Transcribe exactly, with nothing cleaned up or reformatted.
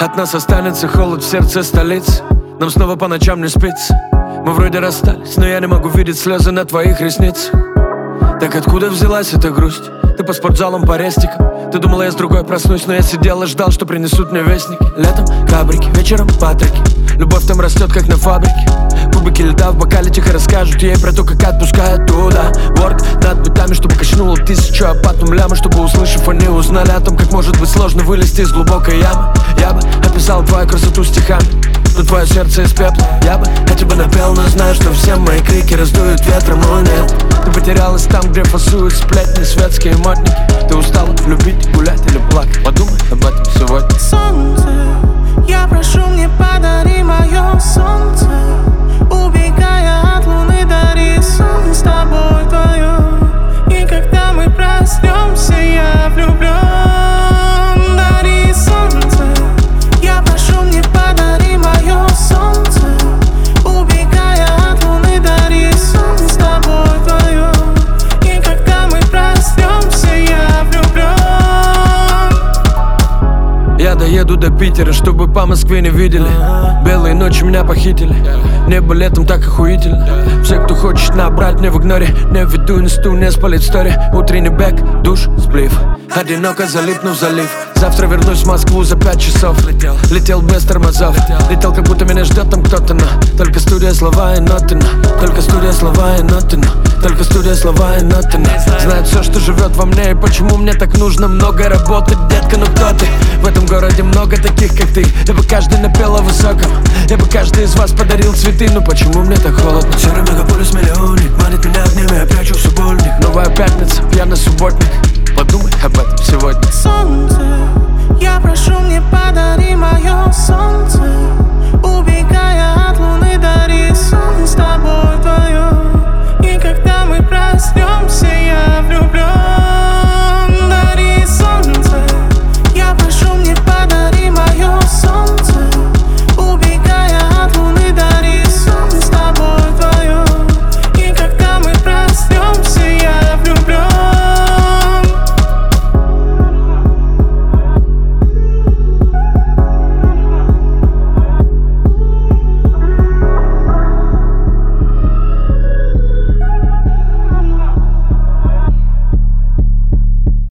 от нас останется холод в сердце столицы. Нам снова по ночам не спится. Мы вроде расстались, но я не могу видеть слезы на твоих ресницах. Так откуда взялась эта грусть? Ты по спортзалам, по рестикам. Ты думала, я с другой проснусь, но я сидел и ждал, что принесут мне вестники. Летом кабрики, вечером патрики. Любовь там растет, как на фабрике. Кубики льда в бокале тихо расскажут ей про то, как отпускают туда. Ворк над битами, чтобы качнуло тысячу, а потом ляма, чтобы, услышав, они узнали о том, как может быть сложно вылезти из глубокой ямы. Я бы описал твою красоту стихами, но твое сердце из пепла. Я бы хотя бы напел, но знаю, что все мои крики раздуют ветром, но нет. Ты потерялась там, где фасуют сплетни, светские модники. Ты устала любить, гулять или плакать? Подумай об этом сегодня. Солнце, я прошу, мне подари мое солнце. Убегая от луны, дари сон с тобой вдвоем. И когда мы проснемся, я влюблен. Дари солнце, я прошу, мне подари мое солнце. Убегая от луны, дари сон с тобой вдвоем. И когда мы проснемся, я влюблен. Я доеду до Питера, чтобы по Москве не видели. Белые ночи меня похитили. Небо летом так охуительно. Все, кто хочет набрать, мне в игноре. Не веду инсту, не спалит стори. Утренний бэк, душ, сплив. Одиноко залипнув в залив. Завтра вернусь в Москву за пять часов. Летел, летел без тормозов. Летел, как будто меня ждет там кто-то, но только студия, слова и ноты, но только студия, слова и ноты, но только студия, слова и ноты, но знает все, что живет во мне. И почему мне так нужно много работать, детка, ну кто ты? В этом городе много таких, как ты. Я бы каждый напел о высоком. Я бы каждый из вас подарил цветы. Но почему мне так холодно? Серый мегаполис миллионник манит меня огнями, я прячу в субботник. Новая пятница, пьяный субботник. Подумай об этом сегодня. Солнце, я прошу, мне подари мое солнце.